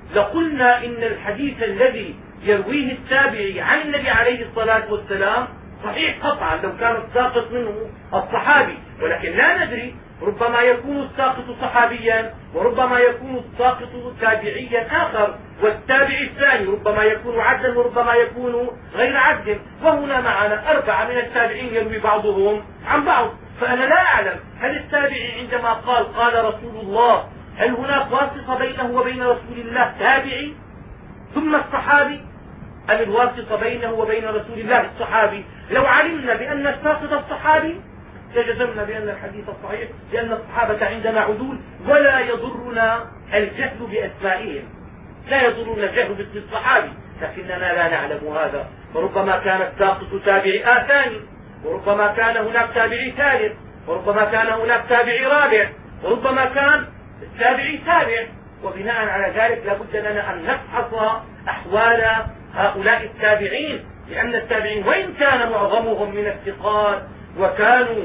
لقلنا إن الحديث الذي يرويه التابعي عن النبي عليه الصلاة والسلام صحيح قطعا لو كان الساقط منه الصحابي، ولكن لا ندري، ربما يكون الساقط صحابيا وربما يكون الساقط تابعيا آخر، والتابع الثاني ربما يكون عدلا وربما يكون غير عدل. وهنا معنا 4 من التابعين يروي بعضهم عن بعض. فأنا لا أعلم هل التابعي عندما قال رسول الله هل هناك واسطة بينه وبين رسول الله تابعي ثم الصحابي، أم الواسطة بينه وبين رسول الله الصحابي؟ لو علمنا بأن الساقط الصحابي لجزمنا بأن الحديث الصحيح، لأن الصحابة عندنا عدول، ولا يضرنا الجهل بأسمائهم، لا يضرنا الجهل باسم الصحابي، لكننا لا نعلم هذا. وربما كان الساقط تابعي ثاني، وربما كان هناك تابعي ثالث، وربما كان هناك تابعي رابع، وربما كان التابعي سابع. وبناء على ذلك لا بد لنا أن نفحص أحوال هؤلاء التابعين، لأن التابعين وإن كان معظمهم من الثقات وكانوا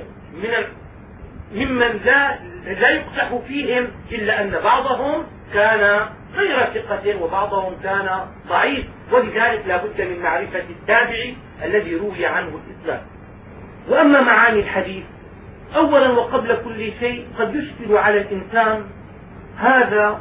ممن لا يقدح فيهم، إلا أن بعضهم كان غير ثقة وبعضهم كان ضعيف، ولذلك لا بد من معرفة التابعي الذي روي عنه الإسلام. وأما معاني الحديث، أولا وقبل كل شيء قد يشكل على الإنسان هذا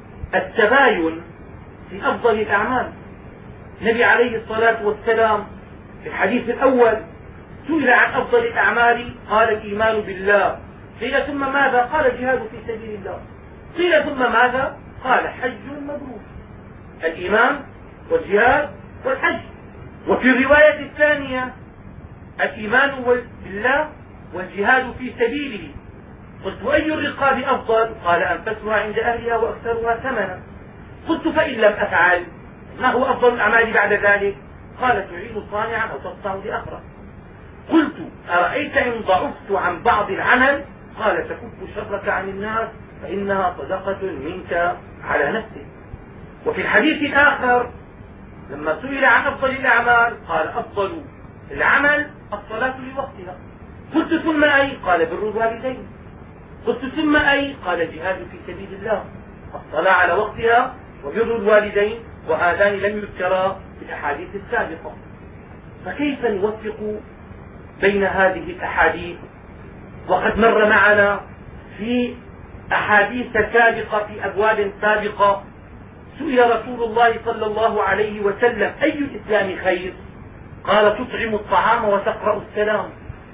التباين في أفضل الأعمال. النبي عليه الصلاة والسلام في الحديث الأول سئل عن أفضل الأعمال، قال الإيمان بالله. قيل ثم ماذا؟ قال الجهاد في سبيل الله. قيل ثم ماذا؟ قال حج مبرور. الإيمان والجهاد والحج. وفي الرواية الثانية الإيمان بالله والجهاد في سبيله. قلت أي الرقاب أفضل؟ قال أنفسها عند أهلها وأكثرها ثمنا. قلت فإن لم أفعل ما هو أفضل الأعمال بعد ذلك؟ قال تعين صانعا أو تصنع لأخرى. قلت أرأيت إن ضعفت عن بعض العمل؟ قال تكف شرك عن الناس فإنها صدقة منك على نفسك. وفي الحديث الآخر لما سئل عن أفضل الأعمال قال أفضل العمل الصلاة لوقتها. قلت ثم أي؟ قال بر الوالدين. قلت ثم أي؟ قال الجهاد في سبيل الله. الصلاة على وقتها وبر الوالدين، وهذان لم يذكرا في الأحاديث السابقة. فكيف نوفق بين هذه الأحاديث وقد مر معنا في أحاديث سابقة في أبواب سابقة سئل رسول الله صلى الله عليه وسلم أي الإسلام خير؟ قال تطعم الطعام وتقرأ السلام.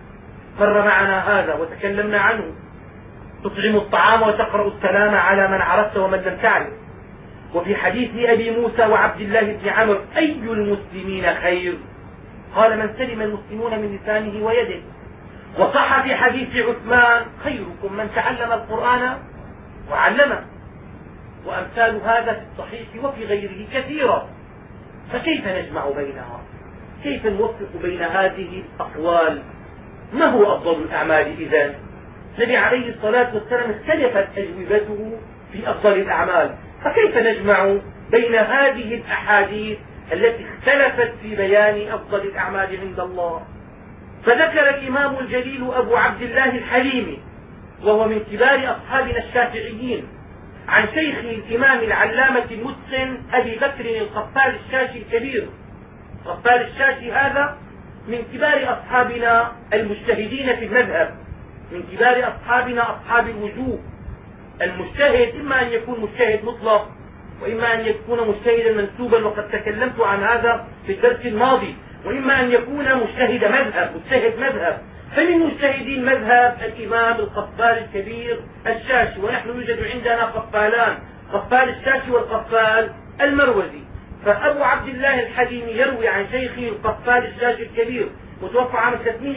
مر معنا هذا وتكلمنا عنه. تطعم الطعام وتقرأ السلام على من عرفت ومن لم تعرف. وفي حديث أبي موسى وعبد الله بن عمرو أي المسلمين خير؟ قال من سلم المسلمون من لسانه ويده. وصح في حديث عثمان خيركم من تعلم القرآن وعلمه. وأمثال هذا في الصحيح وفي غيره كثيرة. فكيف نجمع بينها؟ كيف نوفق بين هذه الأقوال؟ ما هو أفضل الأعمال إذن؟ النبي عليه الصلاة والسلام اختلفت أجوبته في أفضل الأعمال، فكيف نجمع بين هذه الأحاديث التي اختلفت في بيان أفضل الأعمال عند الله؟ فذكر الإمام الجليل أبو عبد الله الحليمي وهو من كبار أصحابنا الشافعيين عن شيخه الإمام العلامة المتقن أبي بكر القفال الشاشي الكبير. القفال الشاشي هذا من كبار أصحابنا المجتهدين في المذهب، من كبار أصحابنا أصحاب الوجوب. المجتهد إما أن يكون مجتهد مطلق وإما أن يكون مجتهدا منسوبا، وقد تكلمت عن هذا في الدرس الماضي، وإما أن يكون مجتهد مذهب. فمن مجتهدي المذهب الإمام القفال الكبير الشاشي، ونحن يوجد عندنا قفالان، قفال الشاشي والقفال المروزي. فأبو عبد الله الحليمي يروي عن شيخه القفال الشاشي الكبير متوفى عام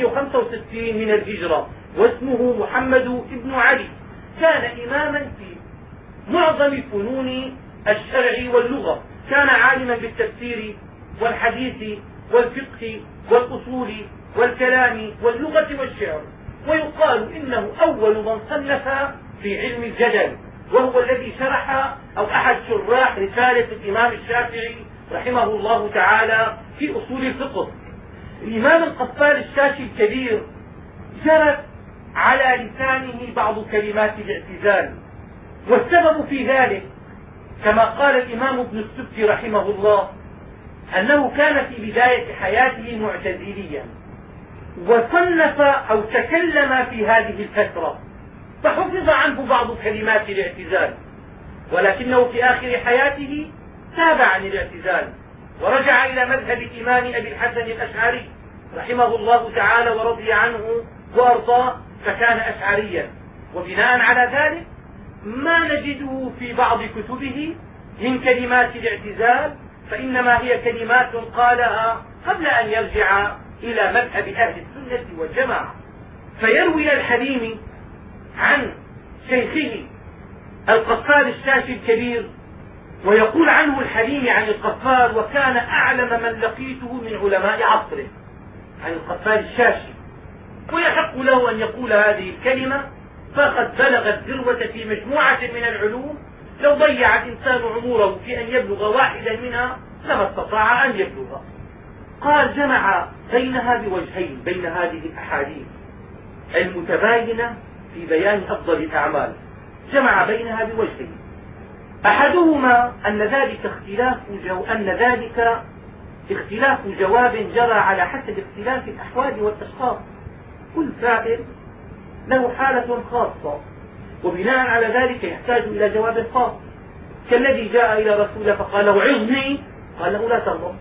365 من الهجرة، واسمه محمد بن علي. كان إماما في معظم فنون الشرع واللغة، كان عالما بالتفسير والحديث والفقه والأصول والكلام واللغة والشعر. ويقال إنه أول من صنف في علم الجدل، وهو الذي شرح أو أحد شراح رسالة الإمام الشافعي رحمه الله تعالى في أصول الفقه. الإمام القفال الشاشي الكبير جرت على لسانه بعض كلمات الاعتزال، والسبب في ذلك كما قال الإمام ابن السبكي رحمه الله أنه كان في بداية حياته معتزليا، وصنف أو تكلم في هذه الفترة، فحفظ عنه بعض كلمات الاعتزال، ولكنه في آخر حياته تاب عن الاعتزال ورجع إلى مذهب الإمام أبي الحسن الأشعري رحمه الله تعالى ورضي عنه وأرضاه، فكان أشعريا. وبناء على ذلك ما نجده في بعض كتبه من كلمات الاعتزال، فإنما هي كلمات قالها قبل أن يرجع إلى مذهب أهل السنة والجماعة. فيروي الحليمي عن شيخه القفار الشاشي الكبير، ويقول عنه الحليمي عن القفار: وكان أعلم من لقيته من علماء عصره، عن القفار الشاشي. ويحق له أن يقول هذه الكلمة، فقد بلغت ذروة في مجموعة من العلوم لو ضيع الإنسان عمره في أن يبلغ واحدا منها لما استطاع أن يبلغ. قال: جمع بينها بوجهين، بين هذه الأحاديث المتباينة في بيان أفضل الأعمال، جمع بينها بوجهين. أحدهما أن ذلك اختلاف جواب جرى على حسب اختلاف الأحوال والأشخاص، كل سائل له حالة خاصة، وبناء على ذلك يحتاج إلى جواب خاص، كالذي جاء إلى رسوله فقال له: عظني، قال له: لا تغضب.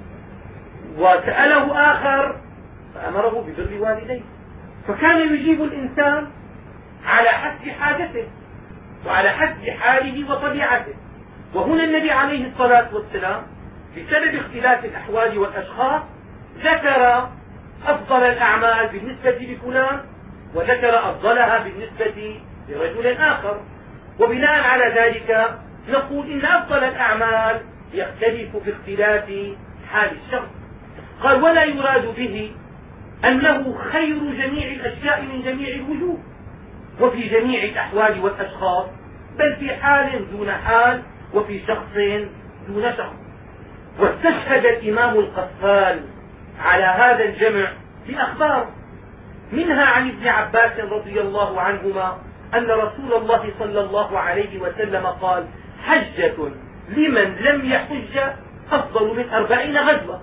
وسأله آخر فأمره ببر والديه. فكان يجيب الإنسان على حسب حاجته وعلى حسب حاله وطبيعته. وهنا النبي عليه الصلاة والسلام بسبب اختلاف الأحوال والأشخاص ذكر أفضل الأعمال بالنسبة لفلان، وذكر أفضلها بالنسبة لرجل آخر، وبناء على ذلك نقول إن أفضل الأعمال يختلف باختلاف حال الشخص. قال: ولا يراد به أنه خير جميع الأشياء من جميع الوجوه وفي جميع الأحوال والأشخاص، بل في حال دون حال وفي شخص دون شخص. واستشهد الإمام القفال على هذا الجمع بأخبار، منها عن ابن عباس رضي الله عنهما أن رسول الله صلى الله عليه وسلم قال: حجة لمن لم يحج أفضل من 40 غزوة،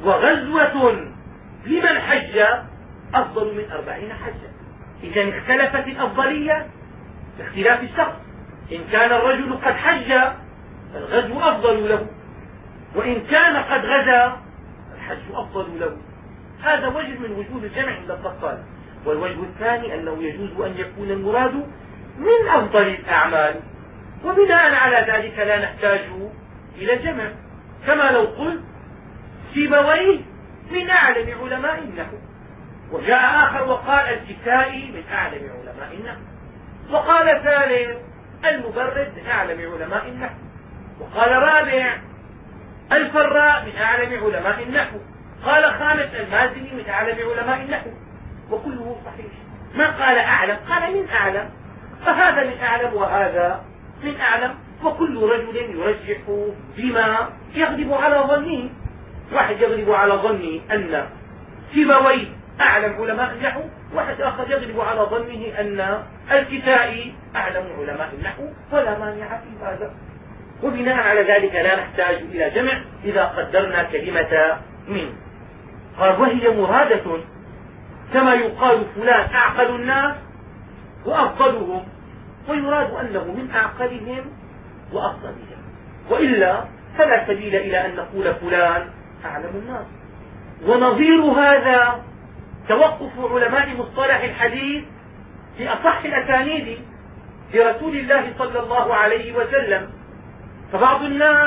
وغزوة لمن حج أفضل من 40 حجة. إذا اختلفت الأفضلية باختلاف الشخص. إن كان الرجل قد حج فالغزو أفضل له، وإن كان قد غزا الحج أفضل له. هذا وجه من وجوه الجمع عند القفال. والوجه الثاني أنه يجوز أن يكون المراد من أفضل الأعمال، وبناء على ذلك لا نحتاج إلى الجمع، كما لو قلت سيبويه من أعلم علماء النحو، وجاء آخر وقال الكسائي من أعلم علماء النحو، وقال ثالث المبرد من أعلم علماء النحو، وقال رابع الفراء من أعلم علماء النحو، قال خامس المازني من أعلم علماء النحو، وكله صحيح. ما قال أعلم، قال من أعلم، فهذا من أعلم وهذا من أعلم، وكل رجل يرجح بما يغلب على ظنه. واحد يغلب على ظنه أن سيبويه أعلم علماء النحو، واحد آخر يغلب على ظنه أن الكسائي أعلم علماء النحو، ولا مانع في هذا. وبناء على ذلك لا نحتاج إلى جمع إذا قدرنا كلمة من. قال: وهي مرادة كما يقال فلان أعقل الناس وأفضلهم، ويراد أنه من أعقلهم وأفضلهم، وإلا فلا سبيل إلى أن نقول فلان أعلم الناس. ونظير هذا توقف علماء مصطلح الحديث في أصح الأسانيد لرسول الله صلى الله عليه وسلم. فبعض الناس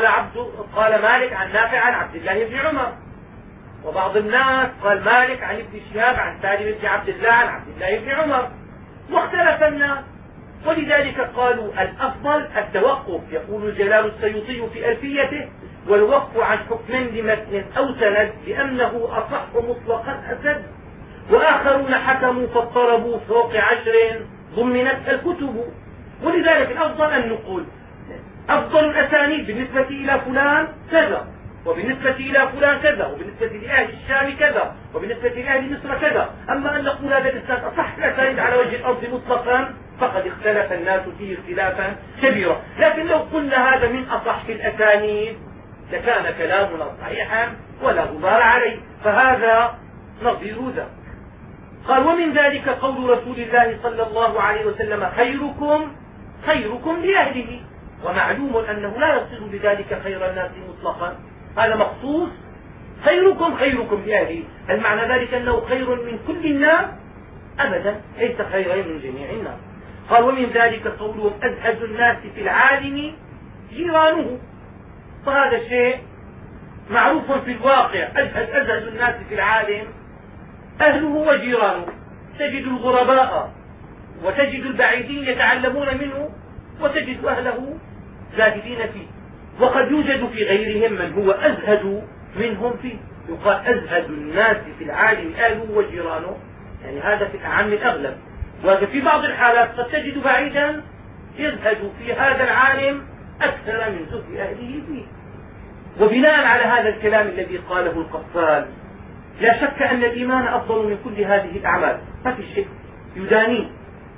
قال مالك عن نافع عن عبد الله بن عمر، وبعض الناس قال مالك عن ابن شهاب عن سالم بن عبد الله عن عبد الله بن عمر، واختلف الناس. ولذلك قالوا الأفضل التوقف. يقول الجلال السيوطي في ألفيته: والوقف عن حكم لمتن أو سند لأنه أصح مطلقا أسد، وآخرون حكموا فاضطربوا فوق 10 ضمنت الكتب. ولذلك الأفضل أن نقول أفضل الأسانيد بالنسبة إلى فلان كذا، وبالنسبة إلى فلان كذا، وبالنسبة لأهل الشام كذا، وبالنسبة لأهل مصر كذا. أما أن نقول هذا الإسناد أصح الأسانيد على وجه الأرض مطلقا فقد اختلف الناس فيه اختلافا كبيرا. لكن لو قلنا هذا من أصح الأسانيد لكان كلامنا صحيحا ولا غبار عليه، فهذا نظير ذا. قال: ومن ذلك قول رسول الله صلى الله عليه وسلم: خيركم لأهله. ومعلوم أنه لا يصل بذلك خير الناس مطلقا، هذا مخصوص خيركم لأهله. هل معنى ذلك أنه خير من كل الناس؟ أبدا، ليس خيرا من جميع الناس. قال ومن ذلك قولهم أزهد الناس في العالم جيرانه. وهذا الشيء معروف في الواقع، أزهد الناس في العالم أهله وجيرانه. تجد الغرباء وتجد البعيدين يتعلمون منه، وتجد أهله زاهدين فيه. وقد يوجد في غيرهم من هو أزهد منهم فيه. يقال أزهد الناس في العالم أهله وجيرانه، يعني هذا في الأعم الأغلب. وفي بعض الحالات قد تجد بعيدا يزهد في هذا العالم أكثر من زهد أهله فيه. وبناء على هذا الكلام الذي قاله القفال، لا شك أن الإيمان أفضل من كل هذه الأعمال، ما في شيء يدانيه.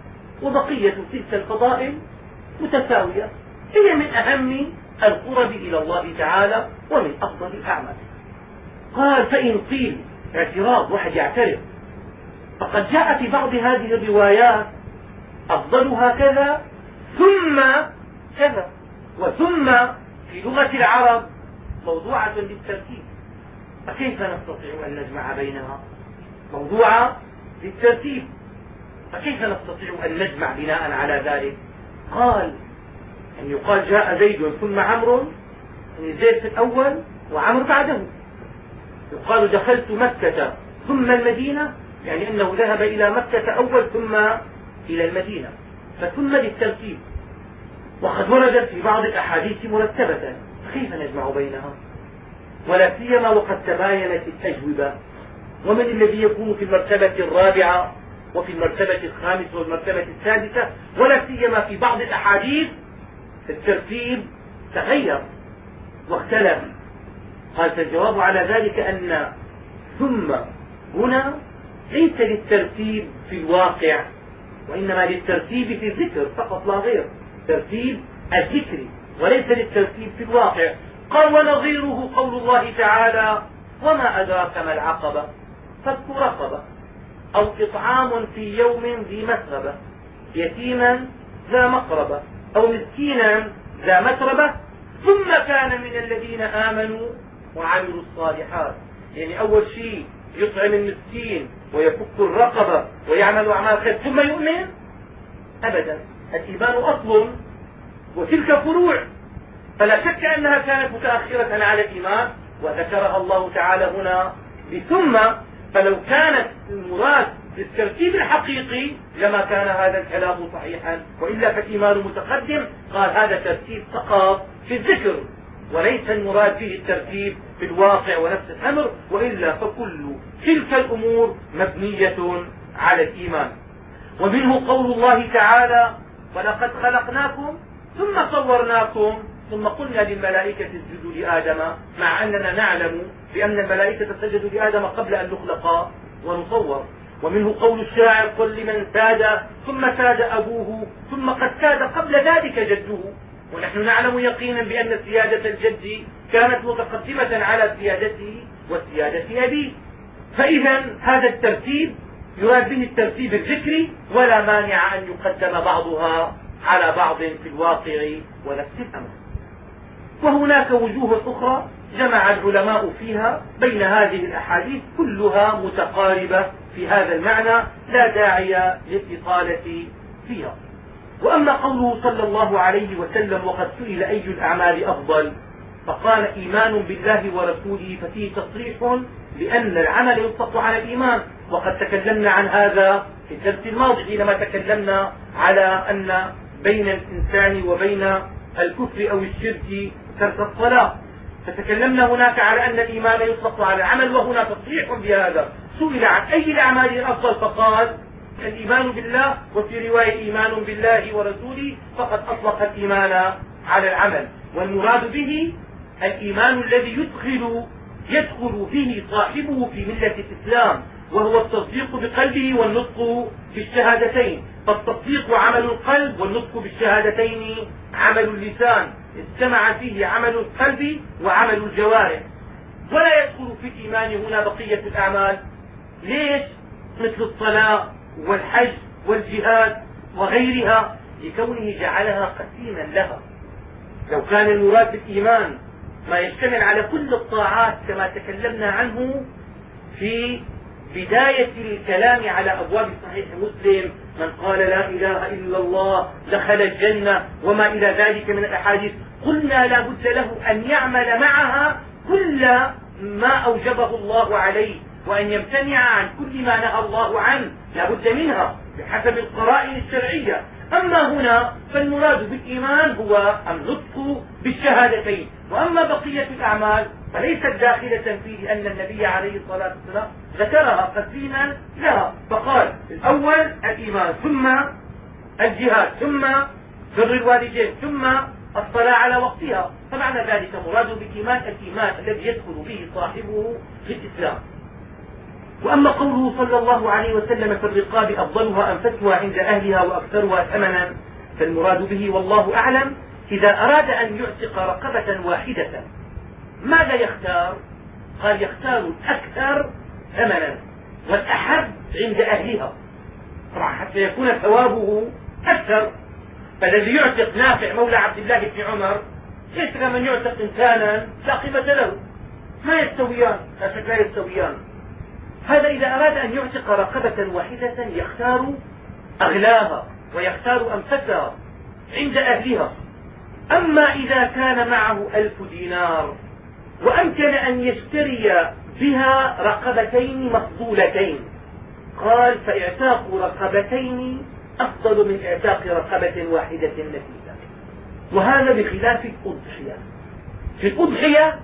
وبقية تلك الفضائل متساوية، هي من أهم القرب إلى الله تعالى ومن أفضل الأعمال. قال فإن قيل، اعتراض، واحد يعترض، فقد جاء في بعض هذه الروايات أفضلها كذا ثم كذا، وثم في لغة العرب موضوعة للترتيب، فكيف نستطيع أن نجمع بينها؟ موضوعة للترتيب، فكيف نستطيع أن نجمع بناء على ذلك؟ قال أن يقال جاء زيد ثم عمرو، يعني زيد في الأول وعمرو بعده. يقال دخلت مكة ثم المدينة، يعني أنه ذهب إلى مكة أول ثم إلى المدينة، فثم للترتيب. وقد وردت في بعض الأحاديث مرتبة، فكيف نجمع بينها؟ ولا سيما وقد تباينت الأجوبة، ومن الذي يكون في المرتبة الرابعة وفي المرتبة الخامسة والمرتبة السادسة، ولا سيما في بعض الأحاديث الترتيب تغير واختلف. قال فالجواب على ذلك أن ثم هنا ليس للترتيب في الواقع، وإنما للترتيب في الذكر فقط لا غير، ترتيب الذكر وليس للترتيب في الواقع. قال ونظيره قول الله تعالى وما أدراك ما العقبة، فك رقبة أو إطعام في يوم ذي مسغبة يتيما ذا مقربة أو مسكينا ذا متربة ثم كان من الذين آمنوا وعملوا الصالحات. يعني أول شيء يطعم المسكين ويفك الرقبة ويعمل أعمال خير ثم يؤمن؟ أبدا، الإيمان أصل وتلك فروع، فلا شك أنها كانت متأخرة على الإيمان، وذكرها الله تعالى هنا بثم. فلو كانت المراد بالترتيب الحقيقي لما كان هذا الكلام صحيحا، وإلا فالإيمان متقدم. قال هذا ترتيب فقط في الذكر، وليس المراد به الترتيب في الواقع ونفس الأمر، وإلا فكل تلك الأمور مبنية على الإيمان. ومنه قول الله تعالى ولقد خلقناكم ثم صورناكم ثم قلنا للملائكة اسجدوا لآدم، مع أننا نعلم بأن الملائكة سجدوا لآدم قبل أن نخلق ونصور. ومنه قول الشاعر قل لمن ساد ثم ساد أبوه ثم قد ساد قبل ذلك جده، ونحن نعلم يقينا بأن سيادة الجد كانت متقدمة على سيادته وسيادة أبيه. فإذا هذا الترتيب يراد به الترتيب الذكري، ولا مانع أن يقدم بعضها على بعض في الواقع ونفس الأمر. وهناك وجوه أخرى جمع العلماء فيها بين هذه الأحاديث، كلها متقاربة في هذا المعنى، لا داعي للإطالة فيها. وأما قوله صلى الله عليه وسلم وقد سئل أي الأعمال أفضل، فقال إيمان بالله ورسوله، ففيه تصريح بأن العمل يطلق على الإيمان. وقد تكلمنا عن هذا في الدرس الماضي حينما تكلمنا على أن بين الإنسان وبين الكفر أو الشرك ترك الصلاة، فتكلمنا هناك على أن الإيمان يطلق على العمل، وهنا تصريح بهذا. سئل عن أي الأعمال الأفضل فقال الإيمان بالله، وفي رواية إيمان بالله ورسوله، فقد أطلق الإيمان على العمل، والمراد به الإيمان الذي يدخل به صاحبه في ملة الإسلام، وهو التصديق بقلبه والنطق بالشهادتين. فالتصديق عمل القلب، والنطق بالشهادتين عمل اللسان، اجتمع فيه عمل القلب وعمل الجوارح. ولا يدخل في الإيمان هنا بقية الأعمال. ليش؟ مثل الصلاة والحج والجهاد وغيرها، لكونه جعلها قسيما لها. لو كان المراد بالإيمان ما يشتمل على كل الطاعات كما تكلمنا عنه في بداية الكلام على أبواب صحيح مسلم من قال لا إله إلا الله دخل الجنة وما إلى ذلك من الأحاديث، قلنا لا بد له أن يعمل معها كل ما أوجبه الله عليه، وأن يمتنع عن كل ما نهى الله عنه، لا بد منها بحسب القرائن الشرعية. أما هنا فالمراد بالإيمان هو النطق بالشهادتين، وأما بقية الأعمال فليست داخلة فيه، لأن النبي عليه الصلاة والسلام ذكرها قسيما لها، فقال الأول الإيمان، ثم الجهاد، ثم بر الوالدين، ثم الصلاة على وقتها. فمعنى ذلك مراد بالإيمان الإيمان الذي يدخل به صاحبه في الإسلام. وأما قوله صلى الله عليه وسلم في الرقاب أفضلها أنفسها عند أهلها وأكثرها ثمنا، فالمراد به والله أعلم إذا أراد أن يعتق رقبة واحدة ماذا يختار؟ قال يختار الأكثر ثمنا والأحب عند أهلها، طبعا حتى يكون ثوابه أكثر. فالذي يعتق نافع مولى عبد الله بن عمر ليس كمن يعتق إنسانا لا قيمة له، ما يستويان، لا شك لا يستويان. هذا إذا أراد أن يعتق رقبة واحدة يختار أغلاها ويختار أنفسها عند أهلها. أما إذا كان معه 1000 دينار وأمكن أن يشتري بها رقبتين مفضولتين، قال فاعتاق رقبتين أفضل من اعتاق رقبة واحدة نفيسة. وهذا بخلاف الأضحية. في الأضحية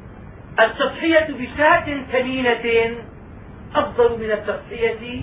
التضحية بشاة ثمينة أفضل من التضحية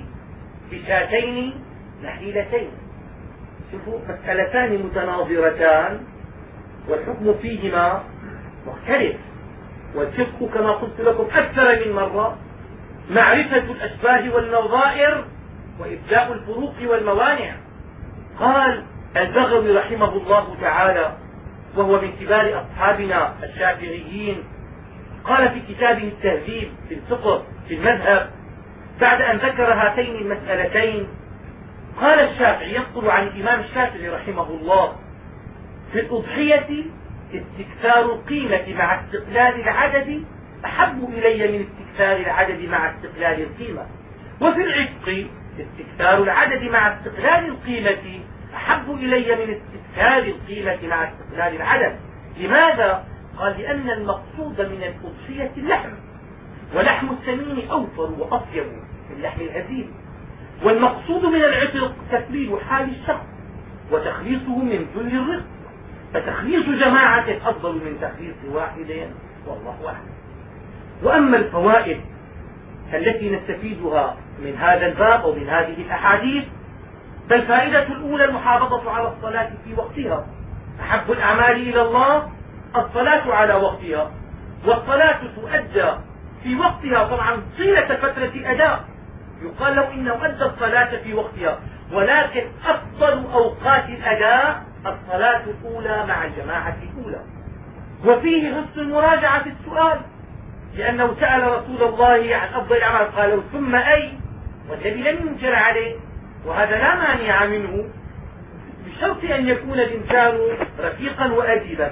بشاتين نحيلتين. شوفوا مسألتان متناظرتان والحكم فيهما مختلف، والفقه كما قلت لكم أكثر من مرة معرفة الأشباه والنظائر وإبداء الفروق والموانع. قال البغوي رحمه الله تعالى وهو من كبار أصحابنا الشافعيين، قال في كتابه التهذيب في الفقه في المذهب بعد أن ذكر هاتين المسألتين، قال الشافعي ينقل عن الإمام الشافعي رحمه الله: في الأضحية استكثار القيمة مع استقلال العدد أحب إلي من استكثار العدد مع استقلال القيمة، وفي العتق استكثار العدد مع استقلال القيمة أحب إلي من استكثار القيمة مع استقلال العدد. لماذا؟ قال لأن المقصود من الأضحية اللحم، ولحم السمين أوفر وأطيب من لحم الهزيل، والمقصود من العتق تكميل حال الشخص وتخليصه من ذل الرزق، فتخليص جماعة أفضل من تخليص واحد، والله أعلم. وأما الفوائد التي نستفيدها من هذا الباب أو من هذه الأحاديث، فالفائدة الأولى المحافظة على الصلاة في وقتها. أحب الأعمال إلى الله الصلاة على وقتها، والصلاة تؤدى في وقتها طبعا طيلة فترة أداء. يقال له إنه أدى الصلاة في وقتها، ولكن أفضل أوقات الأداء الصلاة الأولى مع الجماعة الأولى. وفيه حسن المراجعة في السؤال، لأنه سأل رسول الله عن أفضل الأعمال قال ثم أي، والذي لم ينكر عليه، وهذا لا مانع منه بشرط أن يكون الإنسان رفيقا وأديبا.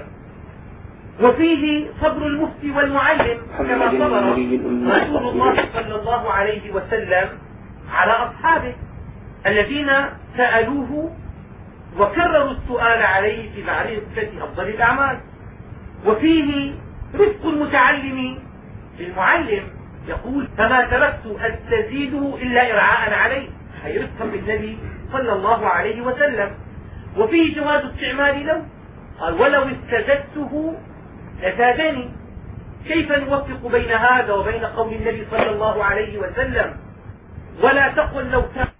وفيه صبر المفتي والمعلم كما صبر رسول الله صلى الله عليه وسلم على أصحابه الذين سألوه وكرروا السؤال عليه في معرفة أفضل الأعمال. وفيه رفق المتعلم للمعلم، يقول فما تركت أستزيده إلا إرعاء عليه، أي رفقا بالنبي صلى الله عليه وسلم. وفيه جواز استعمال له، قال ولو استزدته لزادني. كيف نوفق بين هذا وبين قول النبي صلى الله عليه وسلم ولا تقل لو كان